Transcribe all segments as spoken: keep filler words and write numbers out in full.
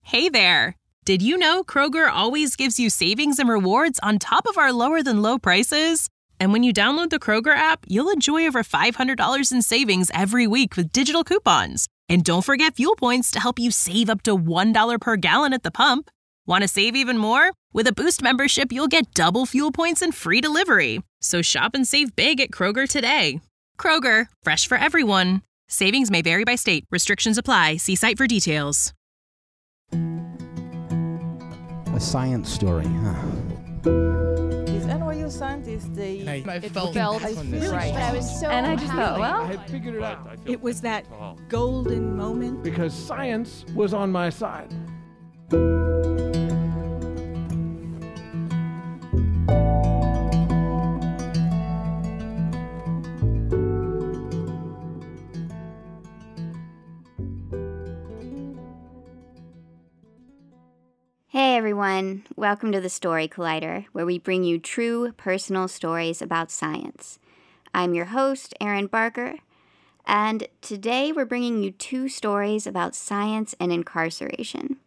Hey there! Did you know Kroger always gives you savings and rewards on top of our lower-than-low prices? And when you download the Kroger app, you'll enjoy over five hundred dollars in savings every week with digital coupons. And don't forget fuel points to help you save up to one dollar per gallon at the pump. Want to save even more? With a Boost membership, you'll get double fuel points and free delivery. So shop and save big at Kroger today. Kroger, fresh for everyone. Savings may vary by state. Restrictions apply. See site for details. A science story, huh? These N Y U scientists, they And I it felt, felt I feel right. but I was so And I just thought, well, I had figured it out. It was that golden moment. Because science was on my side. Hey everyone, welcome to the Story Collider, where we bring you true personal stories about science. I'm your host, Erin Barker, and today we're bringing you two stories about science and incarceration.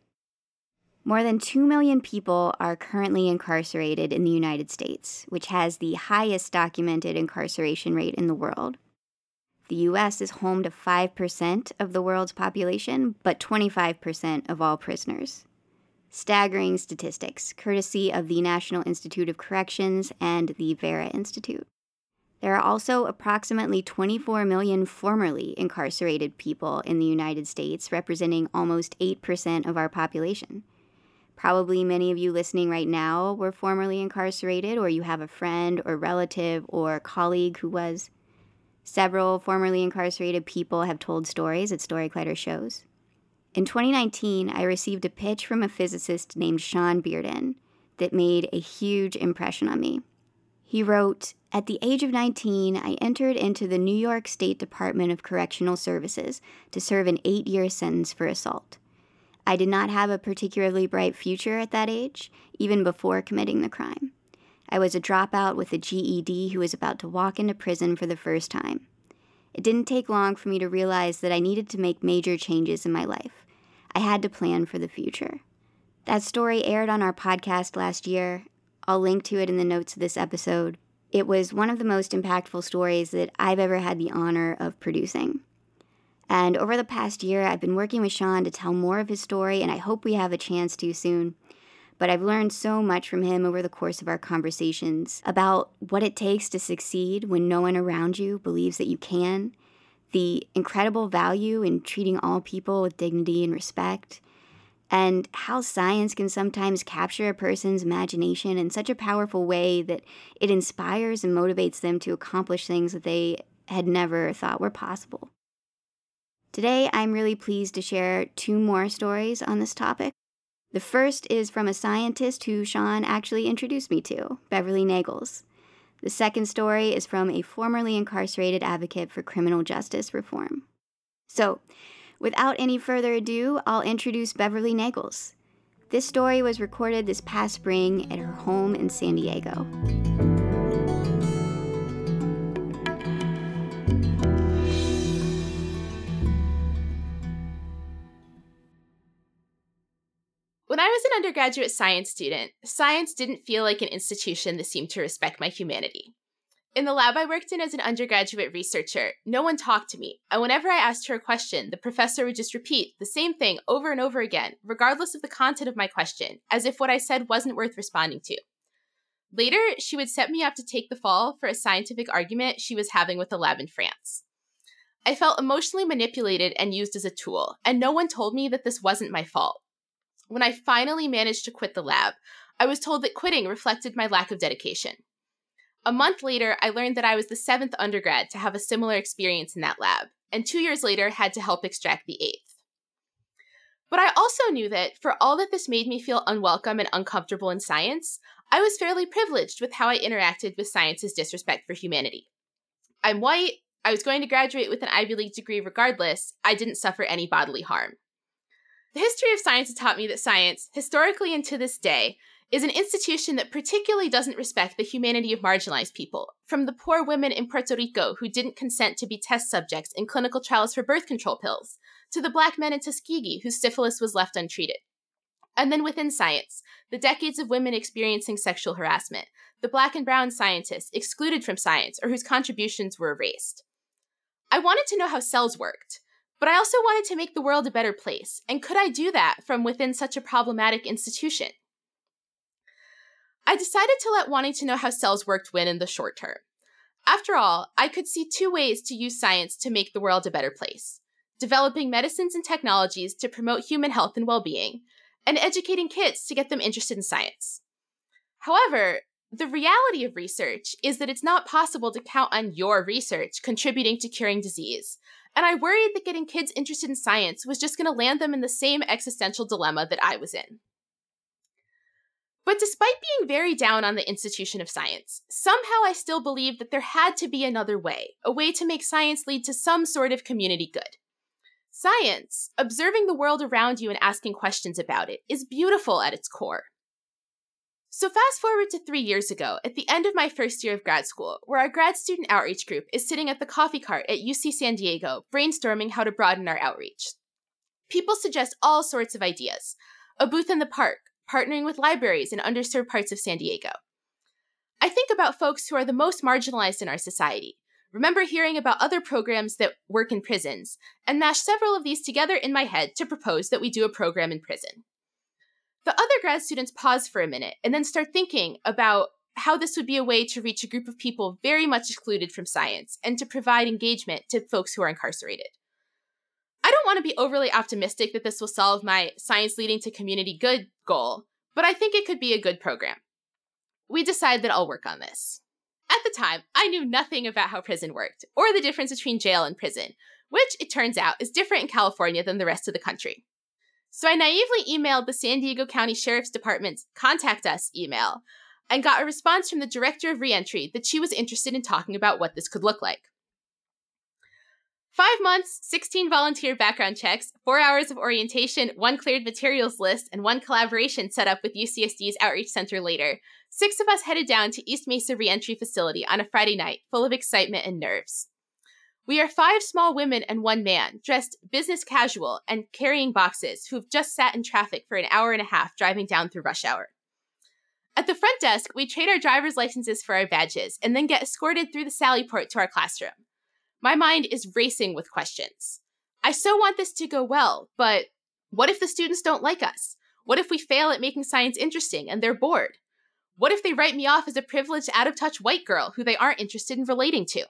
More than two million people are currently incarcerated in the United States, which has the highest documented incarceration rate in the world. The U S is home to five percent of the world's population, but twenty-five percent of all prisoners. Staggering statistics, courtesy of the National Institute of Corrections and the Vera Institute. There are also approximately twenty-four million formerly incarcerated people in the United States, representing almost eight percent of our population. Probably many of you listening right now were formerly incarcerated, or you have a friend or relative or colleague who was. Several formerly incarcerated people have told stories at Story Collider shows. In twenty nineteen, I received a pitch from a physicist named Sean Bearden that made a huge impression on me. He wrote, "At the age of nineteen, I entered into the New York State Department of Correctional Services to serve an eight-year sentence for assault. I did not have a particularly bright future at that age, even before committing the crime. I was a dropout with a G E D who was about to walk into prison for the first time. It didn't take long for me to realize that I needed to make major changes in my life. I had to plan for the future." That story aired on our podcast last year. I'll link to it in the notes of this episode. It was one of the most impactful stories that I've ever had the honor of producing. And over the past year, I've been working with Sean to tell more of his story, and I hope we have a chance to soon. But I've learned so much from him over the course of our conversations about what it takes to succeed when no one around you believes that you can, the incredible value in treating all people with dignity and respect, and how science can sometimes capture a person's imagination in such a powerful way that it inspires and motivates them to accomplish things that they had never thought were possible. Today, I'm really pleased to share two more stories on this topic. The first is from a scientist who Sean actually introduced me to, Beverly Nagels. The second story is from a formerly incarcerated advocate for criminal justice reform. So, without any further ado, I'll introduce Beverly Nagels. This story was recorded this past spring at her home in San Diego. When I was an undergraduate science student, science didn't feel like an institution that seemed to respect my humanity. In the lab I worked in as an undergraduate researcher, no one talked to me, and whenever I asked her a question, the professor would just repeat the same thing over and over again, regardless of the content of my question, as if what I said wasn't worth responding to. Later, she would set me up to take the fall for a scientific argument she was having with the lab in France. I felt emotionally manipulated and used as a tool, and no one told me that this wasn't my fault. When I finally managed to quit the lab, I was told that quitting reflected my lack of dedication. A month later, I learned that I was the seventh undergrad to have a similar experience in that lab, and two years later had to help extract the eighth. But I also knew that, for all that this made me feel unwelcome and uncomfortable in science, I was fairly privileged with how I interacted with science's disrespect for humanity. I'm white, I was going to graduate with an Ivy League degree regardless, I didn't suffer any bodily harm. The history of science has taught me that science, historically and to this day, is an institution that particularly doesn't respect the humanity of marginalized people, from the poor women in Puerto Rico who didn't consent to be test subjects in clinical trials for birth control pills, to the black men in Tuskegee whose syphilis was left untreated. And then within science, the decades of women experiencing sexual harassment, the Black and brown scientists excluded from science or whose contributions were erased. I wanted to know how cells worked, but I also wanted to make the world a better place, and could I do that from within such a problematic institution? I decided to let wanting to know how cells worked win in the short term. After all, I could see two ways to use science to make the world a better place: developing medicines and technologies to promote human health and well-being, and educating kids to get them interested in science. However, the reality of research is that it's not possible to count on your research contributing to curing disease, and I worried that getting kids interested in science was just going to land them in the same existential dilemma that I was in. But despite being very down on the institution of science, somehow I still believed that there had to be another way, a way to make science lead to some sort of community good. Science, observing the world around you and asking questions about it, is beautiful at its core. So fast forward to three years ago, at the end of my first year of grad school, where our grad student outreach group is sitting at the coffee cart at U C San Diego, brainstorming how to broaden our outreach. People suggest all sorts of ideas: a booth in the park, partnering with libraries in underserved parts of San Diego. I think about folks who are the most marginalized in our society, remember hearing about other programs that work in prisons, and mash several of these together in my head to propose that we do a program in prison. The other grad students pause for a minute and then start thinking about how this would be a way to reach a group of people very much excluded from science and to provide engagement to folks who are incarcerated. I don't want to be overly optimistic that this will solve my science leading to community good goal, but I think it could be a good program. We decide that I'll work on this. At the time, I knew nothing about how prison worked or the difference between jail and prison, which, it turns out, is different in California than the rest of the country. So I naively emailed the San Diego County Sheriff's Department's Contact Us email and got a response from the Director of Reentry that she was interested in talking about what this could look like. Five months, sixteen volunteer background checks, four hours of orientation, one cleared materials list, and one collaboration set up with U C S D's Outreach Center later, six of us headed down to East Mesa Reentry Facility on a Friday night, full of excitement and nerves. We are five small women and one man, dressed business casual and carrying boxes, who have just sat in traffic for an hour and a half driving down through rush hour. At the front desk, we trade our driver's licenses for our badges and then get escorted through the sally port to our classroom. My mind is racing with questions. I so want this to go well, but what if the students don't like us? What if we fail at making science interesting and they're bored? What if they write me off as a privileged, out-of-touch white girl who they aren't interested in relating to?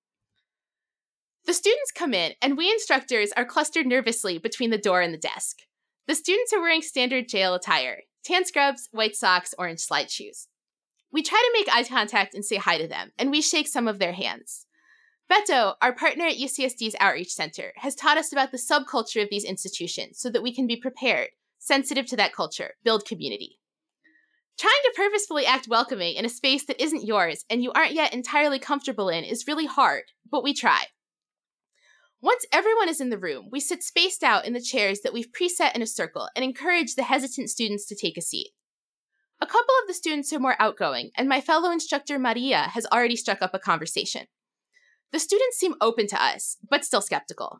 The students come in, and we instructors are clustered nervously between the door and the desk. The students are wearing standard jail attire: tan scrubs, white socks, orange slide shoes. We try to make eye contact and say hi to them, and we shake some of their hands. Beto, our partner at U C S D's Outreach Center, has taught us about the subculture of these institutions so that we can be prepared, sensitive to that culture, build community. Trying to purposefully act welcoming in a space that isn't yours and you aren't yet entirely comfortable in is really hard, but we try. Once everyone is in the room, we sit spaced out in the chairs that we've preset in a circle and encourage the hesitant students to take a seat. A couple of the students are more outgoing, and my fellow instructor Maria has already struck up a conversation. The students seem open to us, but still skeptical.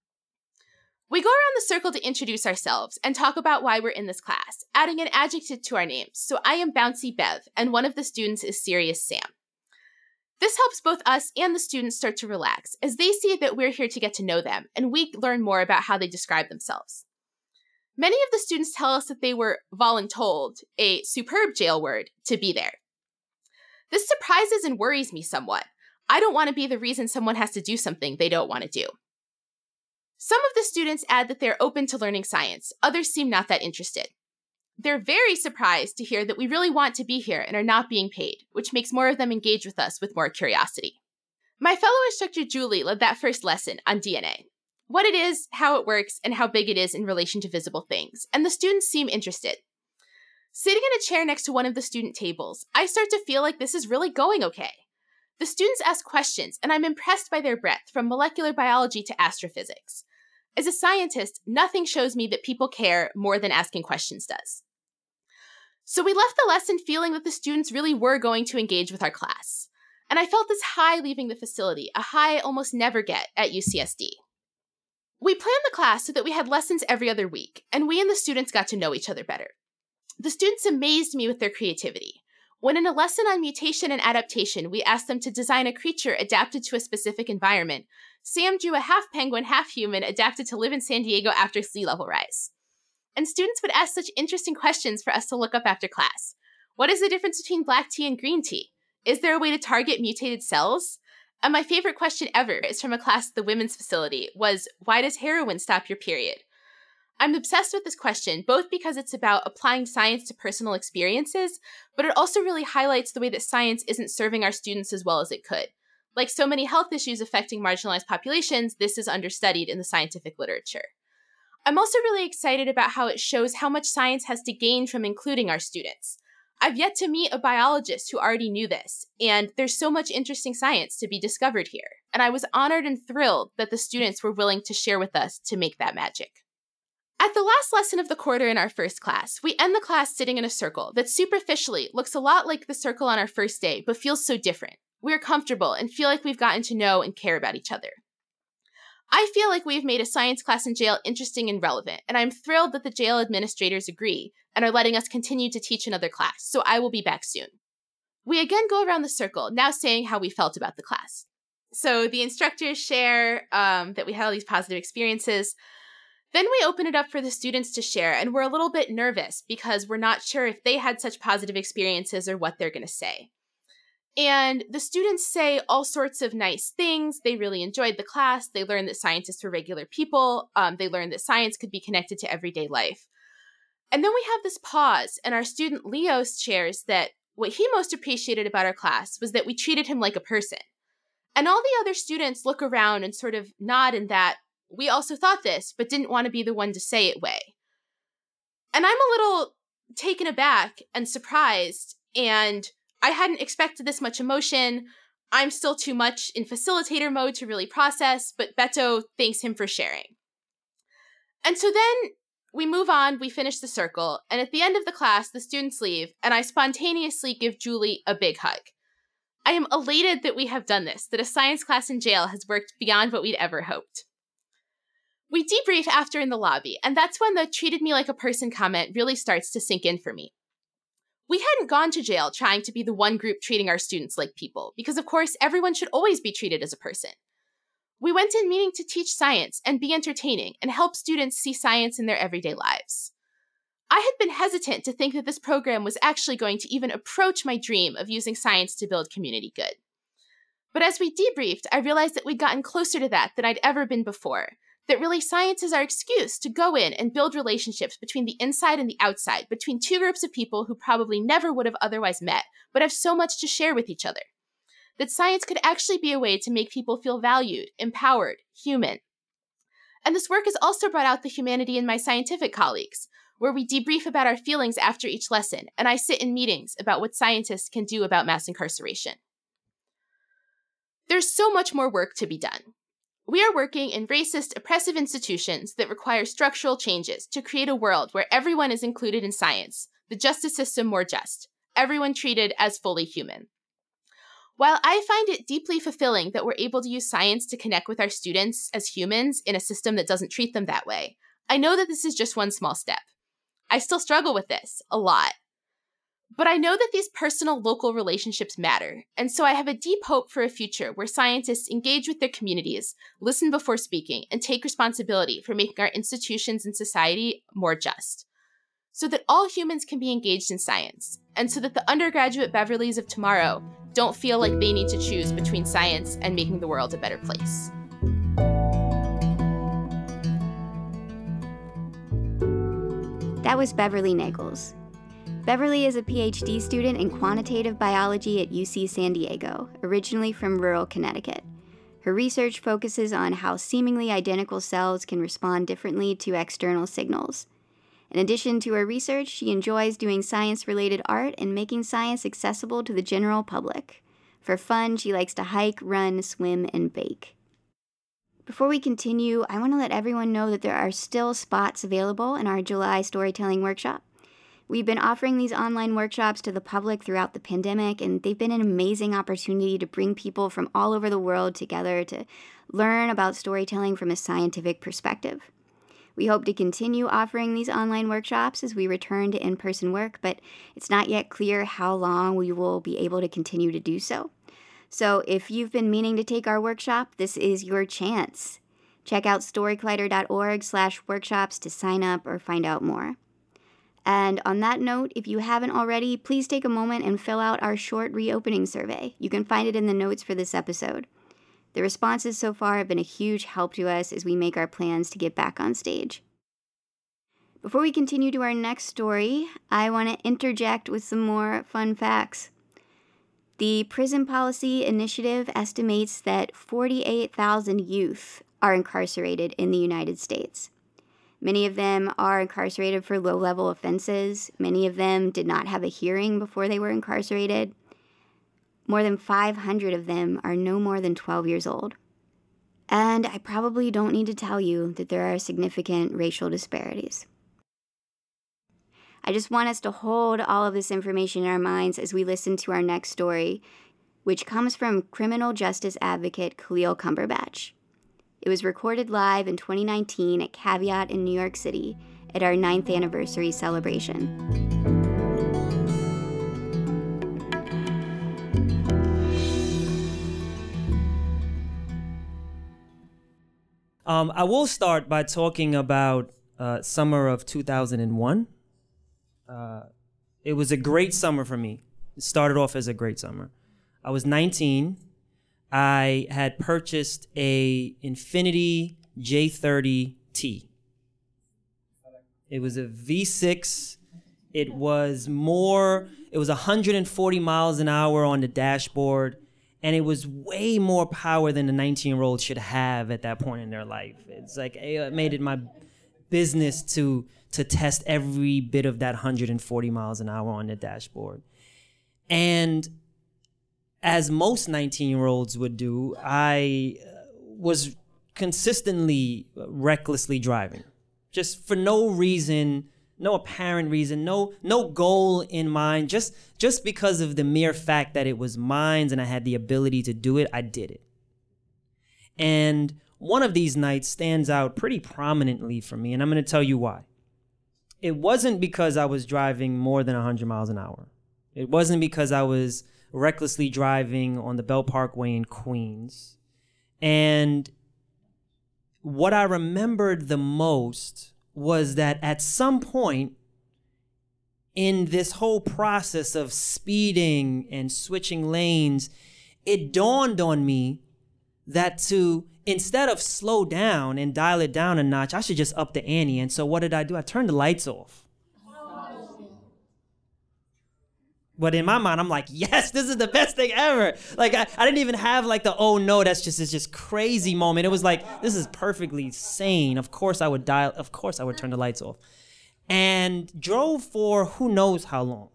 We go around the circle to introduce ourselves and talk about why we're in this class, adding an adjective to our names, so I am Bouncy Bev, and one of the students is Serious Sam. This helps both us and the students start to relax, as they see that we're here to get to know them, and we learn more about how they describe themselves. Many of the students tell us that they were voluntold, a superb jail word, to be there. This surprises and worries me somewhat. I don't want to be the reason someone has to do something they don't want to do. Some of the students add that they're open to learning science. Others seem not that interested. They're very surprised to hear that we really want to be here and are not being paid, which makes more of them engage with us with more curiosity. My fellow instructor Julie led that first lesson on D N A. What it is, how it works, and how big it is in relation to visible things, and the students seem interested. Sitting in a chair next to one of the student tables, I start to feel like this is really going okay. The students ask questions, and I'm impressed by their breadth from molecular biology to astrophysics. As a scientist, nothing shows me that people care more than asking questions does. So we left the lesson feeling that the students really were going to engage with our class. And I felt this high leaving the facility, a high I almost never get at U C S D. We planned the class so that we had lessons every other week, and we and the students got to know each other better. The students amazed me with their creativity. When in a lesson on mutation and adaptation, we asked them to design a creature adapted to a specific environment, Sam drew a half penguin, half human adapted to live in San Diego after sea level rise. And students would ask such interesting questions for us to look up after class. What is the difference between black tea and green tea? Is there a way to target mutated cells? And my favorite question ever is from a class at the women's facility was, why does heroin stop your period? I'm obsessed with this question, both because it's about applying science to personal experiences, but it also really highlights the way that science isn't serving our students as well as it could. Like so many health issues affecting marginalized populations, this is understudied in the scientific literature. I'm also really excited about how it shows how much science has to gain from including our students. I've yet to meet a biologist who already knew this, and there's so much interesting science to be discovered here. And I was honored and thrilled that the students were willing to share with us to make that magic. At the last lesson of the quarter in our first class, we end the class sitting in a circle that superficially looks a lot like the circle on our first day, but feels so different. We're comfortable and feel like we've gotten to know and care about each other. I feel like we've made a science class in jail interesting and relevant, and I'm thrilled that the jail administrators agree and are letting us continue to teach another class, so I will be back soon. We again go around the circle, now saying how we felt about the class. So the instructors share um, that we had all these positive experiences. Then we open it up for the students to share, and we're a little bit nervous because we're not sure if they had such positive experiences or what they're going to say. And the students say all sorts of nice things. They really enjoyed the class. They learned that scientists were regular people. Um, they learned that science could be connected to everyday life. And then we have this pause, and our student Leo shares that what he most appreciated about our class was that we treated him like a person. And all the other students look around and sort of nod in that, we also thought this, but didn't want to be the one to say it way. And I'm a little taken aback and surprised, and I hadn't expected this much emotion. I'm still too much in facilitator mode to really process, but Beto thanks him for sharing. And so then we move on, we finish the circle, and at the end of the class, the students leave, and I spontaneously give Julie a big hug. I am elated that we have done this, that a science class in jail has worked beyond what we'd ever hoped. We debrief after in the lobby, and that's when the treated me like a person comment really starts to sink in for me. We hadn't gone to jail trying to be the one group treating our students like people, because of course everyone should always be treated as a person. We went in meaning to teach science and be entertaining and help students see science in their everyday lives. I had been hesitant to think that this program was actually going to even approach my dream of using science to build community good. But as we debriefed, I realized that we'd gotten closer to that than I'd ever been before. That really science is our excuse to go in and build relationships between the inside and the outside, between two groups of people who probably never would have otherwise met, but have so much to share with each other. That science could actually be a way to make people feel valued, empowered, human. And this work has also brought out the humanity in my scientific colleagues, where we debrief about our feelings after each lesson, and I sit in meetings about what scientists can do about mass incarceration. There's so much more work to be done. We are working in racist, oppressive institutions that require structural changes to create a world where everyone is included in science, the justice system more just, everyone treated as fully human. While I find it deeply fulfilling that we're able to use science to connect with our students as humans in a system that doesn't treat them that way, I know that this is just one small step. I still struggle with this, a lot. But I know that these personal local relationships matter, and so I have a deep hope for a future where scientists engage with their communities, listen before speaking, and take responsibility for making our institutions and society more just, so that all humans can be engaged in science, and so that the undergraduate Beverleys of tomorrow don't feel like they need to choose between science and making the world a better place. That was Beverly Nichols. Beverly is a P H D student in quantitative biology at U C San Diego, originally from rural Connecticut. Her research focuses on how seemingly identical cells can respond differently to external signals. In addition to her research, she enjoys doing science-related art and making science accessible to the general public. For fun, she likes to hike, run, swim, and bake. Before we continue, I want to let everyone know that there are still spots available in our July storytelling workshop. We've been offering these online workshops to the public throughout the pandemic, and they've been an amazing opportunity to bring people from all over the world together to learn about storytelling from a scientific perspective. We hope to continue offering these online workshops as we return to in-person work, but it's not yet clear how long we will be able to continue to do so. So if you've been meaning to take our workshop, this is your chance. Check out storycollider.org slash workshops to sign up or find out more. And on that note, if you haven't already, please take a moment and fill out our short reopening survey. You can find it in the notes for this episode. The responses so far have been a huge help to us as we make our plans to get back on stage. Before we continue to our next story, I want to interject with some more fun facts. The Prison Policy Initiative estimates that forty-eight thousand youth are incarcerated in the United States. Many of them are incarcerated for low-level offenses. Many of them did not have a hearing before they were incarcerated. More than five hundred of them are no more than twelve years old. And I probably don't need to tell you that there are significant racial disparities. I just want us to hold all of this information in our minds as we listen to our next story, which comes from criminal justice advocate Khalil Cumberbatch. It was recorded live in twenty nineteen at Caveat in New York City at our ninth anniversary celebration. Um, I will start by talking about uh, summer of two thousand one. Uh, it was a great summer for me. It started off as a great summer. I was nineteen. I had purchased a Infiniti J thirty T. It was a V six. It was more, it was one hundred forty miles an hour on the dashboard. And it was way more power than a nineteen-year-old should have at that point in their life. It's like, it made it my business to to test every bit of that one hundred forty miles an hour on the dashboard. And as most nineteen-year-olds would do, I was consistently recklessly driving. Just for no reason, no apparent reason, no no goal in mind, just just because of the mere fact that it was mine and I had the ability to do it, I did it. And one of these nights stands out pretty prominently for me, and I'm going to tell you why. It wasn't because I was driving more than one hundred miles an hour. It wasn't because I was recklessly driving on the Belt Parkway in Queens. And what I remembered the most was that at some point in this whole process of speeding and switching lanes, it dawned on me that to, instead of slow down and dial it down a notch, I should just up the ante. And so what did I do? I turned the lights off. But in my mind, I'm like, yes, this is the best thing ever. Like, I, I didn't even have like the, oh no, that's just, it's just crazy moment. It was like, this is perfectly sane. Of course I would dial, of course I would turn the lights off. And drove for who knows how long.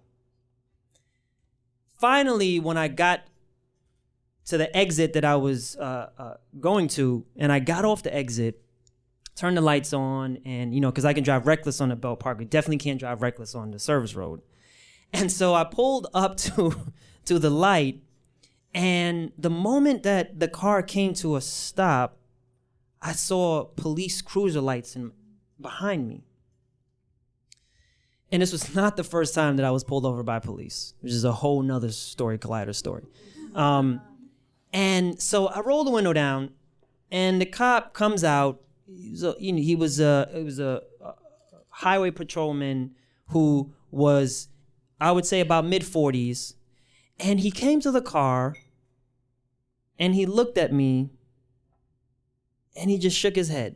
Finally, when I got to the exit that I was uh, uh, going to, and I got off the exit, turned the lights on, and you know, because I can drive reckless on the Belt Parkway, definitely can't drive reckless on the service road. And so I pulled up to to the light, and the moment that the car came to a stop, I saw police cruiser lights in, behind me. And this was not the first time that I was pulled over by police, which is a whole nother story, Collider story. Um, and so I rolled the window down, and the cop comes out. He was a, you know, he was a, it was a, a highway patrolman who was, I would say, about mid forties. And he came to the car, and he looked at me, and he just shook his head.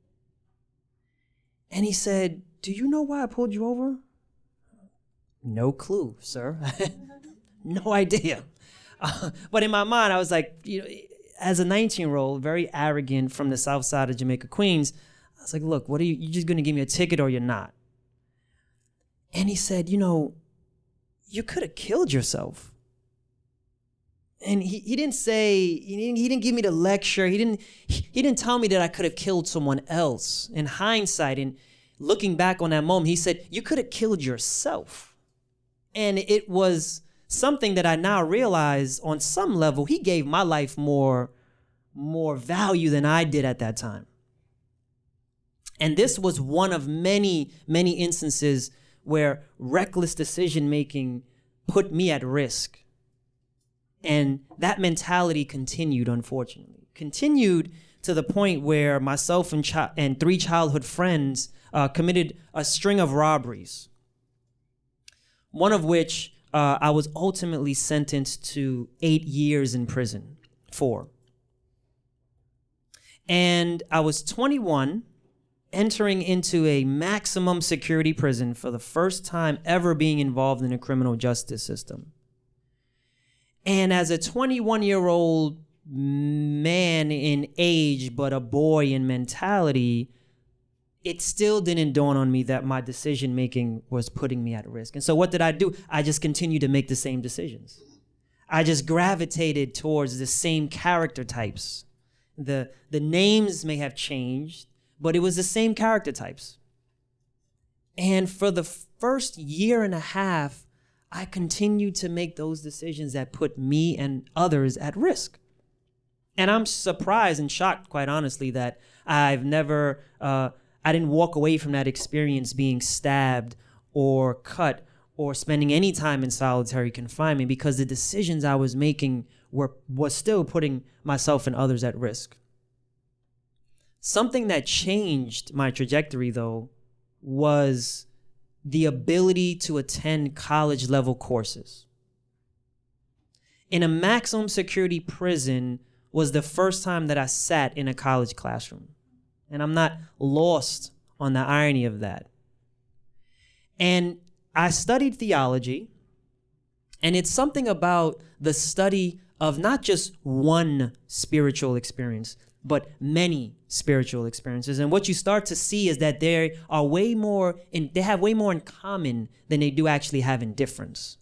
And he said, "Do you know why I pulled you over?" No clue, sir. No idea. Uh, but in my mind, I was like, you know, as a nineteen-year-old, very arrogant from the south side of Jamaica, Queens, I was like, look, what are you, you just going to give me a ticket or you're not? And he said, you know, you could have killed yourself. And he, he didn't say, he didn't, he didn't give me the lecture. He didn't, he, he didn't tell me that I could have killed someone else. In hindsight, and looking back on that moment, he said, you could have killed yourself. And it was something that I now realize on some level, he gave my life more, more value than I did at that time. And this was one of many, many instances where reckless decision-making put me at risk. And that mentality continued, unfortunately. Continued to the point where myself and, chi- and three childhood friends uh, committed a string of robberies. One of which uh, I was ultimately sentenced to eight years in prison for. And I was twenty-one, entering into a maximum security prison for the first time ever being involved in the criminal justice system. And as a twenty-one-year-old man in age, but a boy in mentality, it still didn't dawn on me that my decision-making was putting me at risk. And so what did I do? I just continued to make the same decisions. I just gravitated towards the same character types. The, the names may have changed, but it was the same character types. And for the first year and a half, I continued to make those decisions that put me and others at risk. And I'm surprised and shocked, quite honestly, that I've never, uh, I didn't walk away from that experience being stabbed or cut or spending any time in solitary confinement, because the decisions I was making were was still putting myself and others at risk. Something that changed my trajectory, though, was the ability to attend college level courses. In a maximum security prison was the first time that I sat in a college classroom. And I'm not lost on the irony of that. And I studied theology, and it's something about the study of not just one spiritual experience, but many spiritual experiences. And what you start to see is that they are way more in, they have way more in common than they do actually have in difference.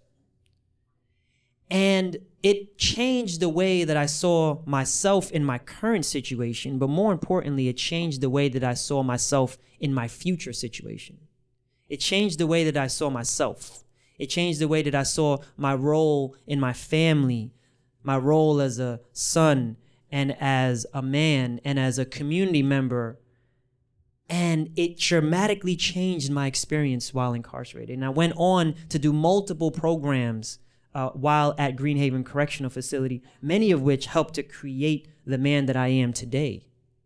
And it changed the way that I saw myself in my current situation, but more importantly, it changed the way that I saw myself in my future situation. It changed the way that I saw myself. It changed the way that I saw my role in my family, my role as a son and as a man and as a community member. And it dramatically changed my experience while incarcerated. And I went on to do multiple programs uh, while at Greenhaven Correctional Facility, many of which helped to create the man that I am today.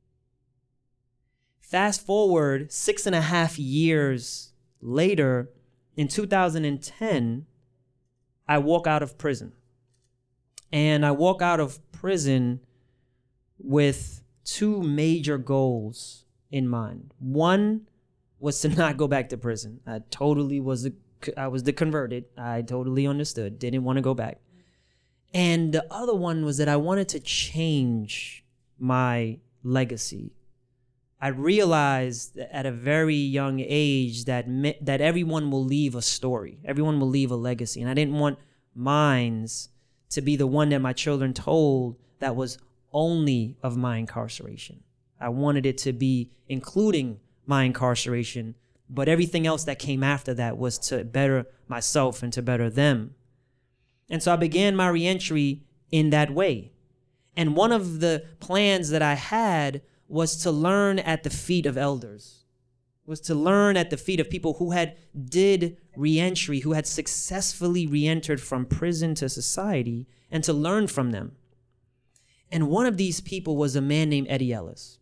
Fast forward six and a half years later, in two thousand ten, I walk out of prison. And I walk out of prison with two major goals in mind. One was to not go back to prison. I totally was, a, I was the converted. I totally understood, didn't want to go back. And the other one was that I wanted to change my legacy. I realized at a very young age that me, that everyone will leave a story. Everyone will leave a legacy. And I didn't want mine to be the one that my children told that was only of my incarceration. I wanted it to be including my incarceration, but everything else that came after that was to better myself and to better them. And so I began my reentry in that way. And one of the plans that I had was to learn at the feet of elders, was to learn at the feet of people who had did reentry, who had successfully reentered from prison to society, and to learn from them. And one of these people was a man named Eddie Ellis.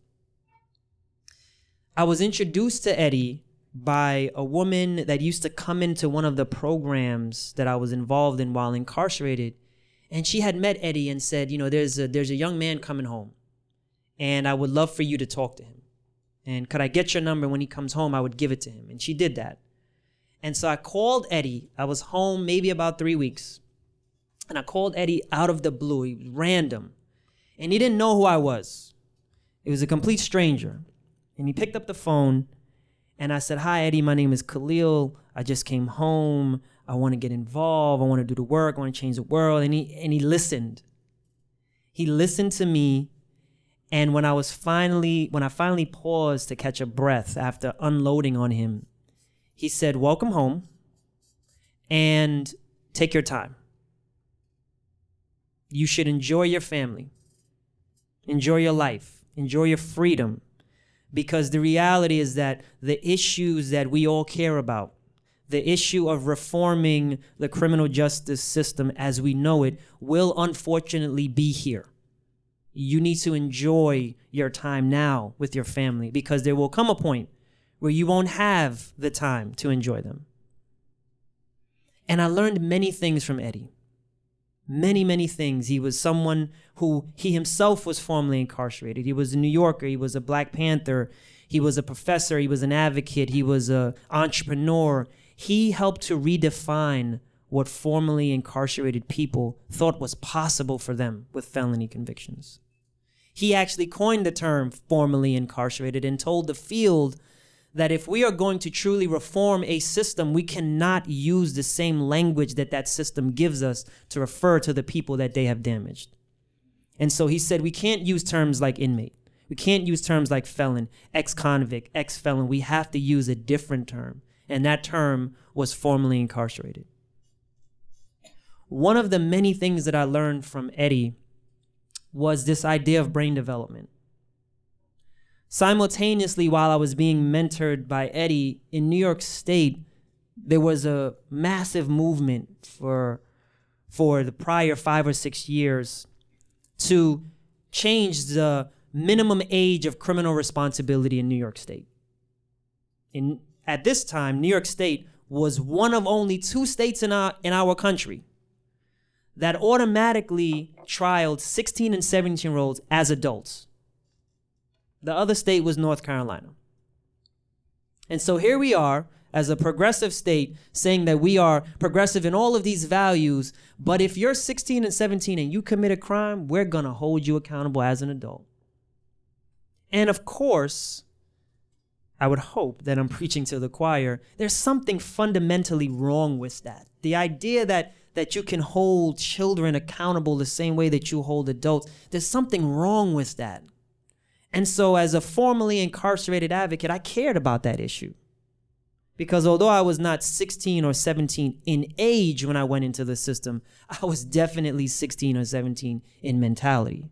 I was introduced to Eddie by a woman that used to come into one of the programs that I was involved in while incarcerated. And she had met Eddie and said, you know, there's a, there's a young man coming home, and I would love for you to talk to him. And could I get your number? When he comes home, I would give it to him. And she did that. And so I called Eddie. I was home maybe about three weeks. And I called Eddie out of the blue. He was random. And he didn't know who I was. It was a complete stranger. And he picked up the phone. And I said, hi, Eddie. My name is Khalil. I just came home. I want to get involved. I want to do the work. I want to change the world. And he, and he listened. He listened to me. And when I was finally, when I finally paused to catch a breath after unloading on him, he said, welcome home and take your time. You should enjoy your family, enjoy your life, enjoy your freedom, Because the reality is that the issues that we all care about, the issue of reforming the criminal justice system as we know it, will unfortunately be here. You need to enjoy your time now with your family, because there will come a point where you won't have the time to enjoy them. And I learned many things from Eddie. Many, many things. He was someone who, he himself was formerly incarcerated. He was a New Yorker. He was a Black Panther. He was a professor. He was an advocate. He was an entrepreneur. He helped to redefine what formerly incarcerated people thought was possible for them with felony convictions. He actually coined the term formerly incarcerated and told the field that if we are going to truly reform a system, we cannot use the same language that that system gives us to refer to the people that they have damaged. And so he said, we can't use terms like inmate. We can't use terms like felon, ex-convict, ex-felon. We have to use a different term. And that term was formerly incarcerated. One of the many things that I learned from Eddie was this idea of brain development. Simultaneously, while I was being mentored by Eddie in New York State, there was a massive movement for, for the prior five or six years to change the minimum age of criminal responsibility in New York State. In, at this time, New York State was one of only two states in our, in our country that automatically trialed sixteen and seventeen-year-olds as adults. The other state was North Carolina. And so here we are as a progressive state saying that we are progressive in all of these values, but if you're sixteen and seventeen and you commit a crime, we're going to hold you accountable as an adult. And of course, I would hope that I'm preaching to the choir. There's something fundamentally wrong with that. The idea that that you can hold children accountable the same way that you hold adults, there's something wrong with that. And so as a formerly incarcerated advocate, I cared about that issue. Because although I was not sixteen or seventeen in age when I went into the system, I was definitely sixteen or seventeen in mentality.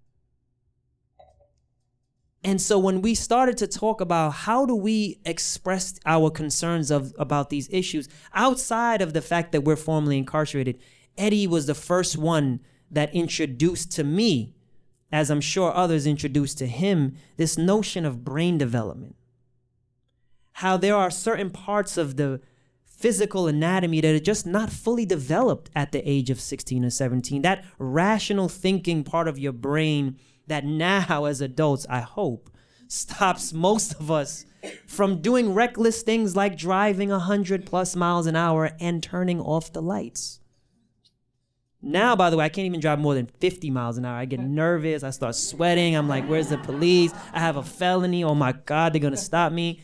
And so when we started to talk about how do we express our concerns of about these issues, outside of the fact that we're formerly incarcerated, Eddie was the first one that introduced to me, as I'm sure others introduced to him, this notion of brain development. How there are certain parts of the physical anatomy that are just not fully developed at the age of sixteen or seventeen. That rational thinking part of your brain that now as adults, I hope, stops most of us from doing reckless things like driving one hundred plus miles an hour and turning off the lights. Now, by the way, I can't even drive more than fifty miles an hour. I get nervous. I start sweating. I'm like, where's the police? I have a felony. Oh my God, they're going to stop me.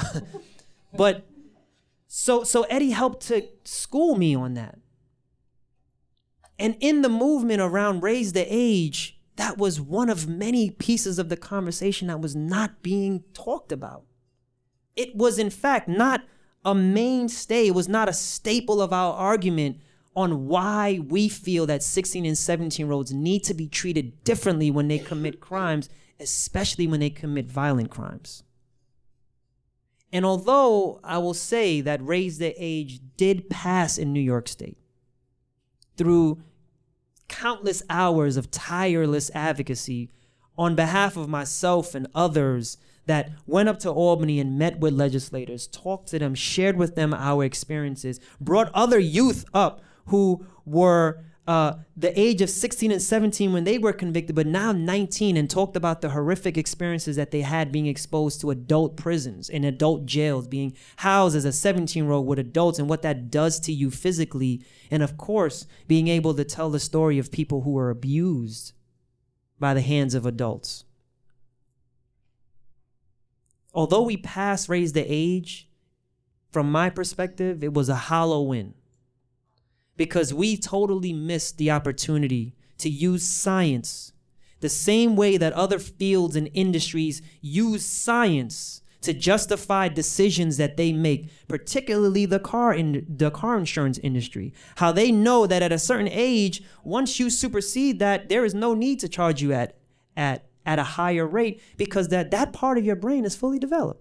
But so, so Eddie helped to school me on that. And in the movement around Raise the Age, that was one of many pieces of the conversation that was not being talked about. It was, in fact, not a mainstay. It was not a staple of our argument on why we feel that sixteen and seventeen-year-olds need to be treated differently when they commit crimes, especially when they commit violent crimes. And although I will say that Raise the Age did pass in New York State through countless hours of tireless advocacy on behalf of myself and others that went up to Albany and met with legislators, talked to them, shared with them our experiences, brought other youth up who were uh, the age of sixteen and seventeen when they were convicted, but now nineteen, and talked about the horrific experiences that they had being exposed to adult prisons and adult jails, being housed as a seventeen-year-old with adults and what that does to you physically. And of course, being able to tell the story of people who were abused by the hands of adults. Although we passed Raise the Age, from my perspective, it was a hollow win. Because we totally missed the opportunity to use science the same way that other fields and industries use science to justify decisions that they make, particularly the car in the car insurance industry. How they know that at a certain age, once you supersede that, there is no need to charge you at at at a higher rate because that, that part of your brain is fully developed.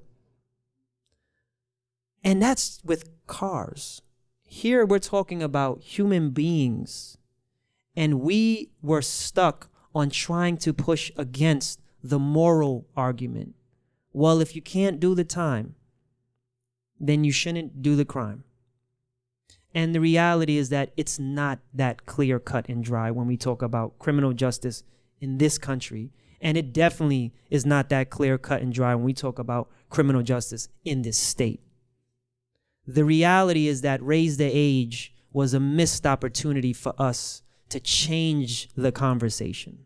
And that's with cars. Here we're talking about human beings. And we were stuck on trying to push against the moral argument. Well, if you can't do the time, then you shouldn't do the crime. And the reality is that it's not that clear cut and dry when we talk about criminal justice in this country. And it definitely is not that clear cut and dry when we talk about criminal justice in this state. The reality is that Raise the Age was a missed opportunity for us to change the conversation.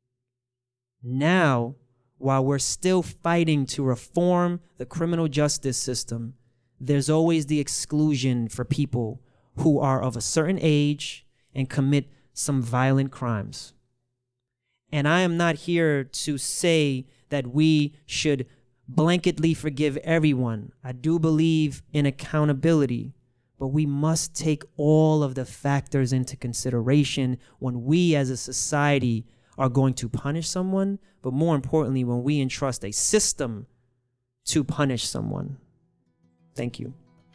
Now, while we're still fighting to reform the criminal justice system, there's always the exclusion for people who are of a certain age and commit some violent crimes. And I am not here to say that we should blanketly forgive everyone. I do believe in accountability, but we must take all of the factors into consideration when we as a society are going to punish someone, but more importantly, when we entrust a system to punish someone. Thank you.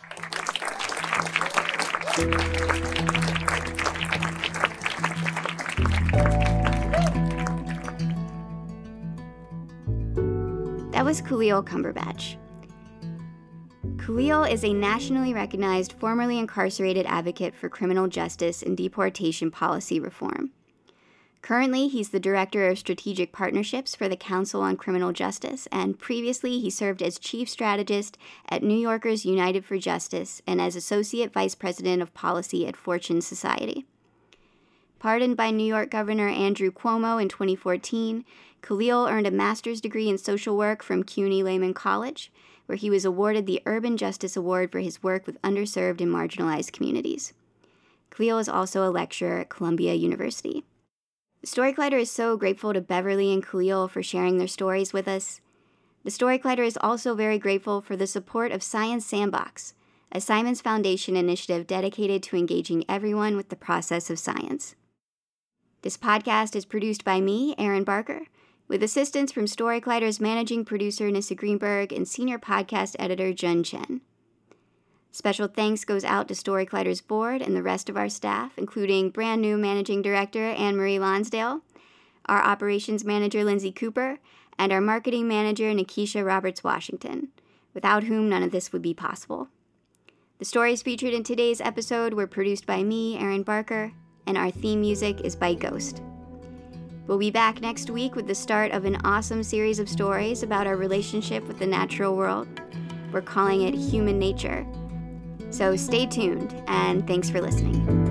That was Khalil Cumberbatch. Khalil is a nationally recognized, formerly incarcerated advocate for criminal justice and deportation policy reform. Currently, he's the Director of Strategic Partnerships for the Council on Criminal Justice, and previously he served as Chief Strategist at New Yorkers United for Justice and as Associate Vice President of Policy at Fortune Society. Pardoned by New York Governor Andrew Cuomo in twenty fourteen, Khalil earned a master's degree in social work from CUNY Lehman College, where he was awarded the Urban Justice Award for his work with underserved and marginalized communities. Khalil is also a lecturer at Columbia University. The Story Collider is so grateful to Beverly and Khalil for sharing their stories with us. The Story Collider is also very grateful for the support of Science Sandbox, a Simons Foundation initiative dedicated to engaging everyone with the process of science. This podcast is produced by me, Erin Barker, with assistance from Story Collider's managing producer Nissa Greenberg and senior podcast editor Jun Chen. Special thanks goes out to Story Collider's board and the rest of our staff, including brand new managing director Anne-Marie Lonsdale, our operations manager Lindsay Cooper, and our marketing manager Nikisha Roberts-Washington, without whom none of this would be possible. The stories featured in today's episode were produced by me, Erin Barker, and our theme music is by Ghost. We'll be back next week with the start of an awesome series of stories about our relationship with the natural world. We're calling it Human Nature. So stay tuned, and thanks for listening.